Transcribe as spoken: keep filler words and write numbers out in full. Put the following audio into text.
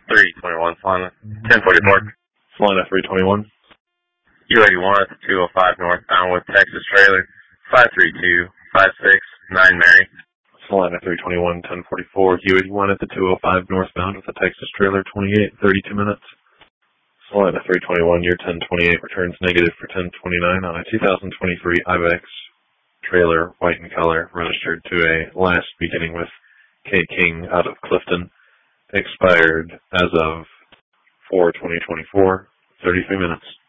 three twenty-one, Solana. ten forty-four. Solana three twenty-one. U eighty-one at the two oh five northbound with Texas trailer. five three two, five six, nine Mary. Solana three twenty-one, ten forty-four. U eighty-one at the two oh five northbound with a Texas trailer. twenty-eight, thirty-two minutes. Solana three twenty-one, year ten twenty-eight returns negative for ten twenty-nine on a two thousand twenty-three Ibex trailer, white in color, registered to a last beginning with K King out of Clifton, expired as of four twenty twenty-four, thirty-three minutes.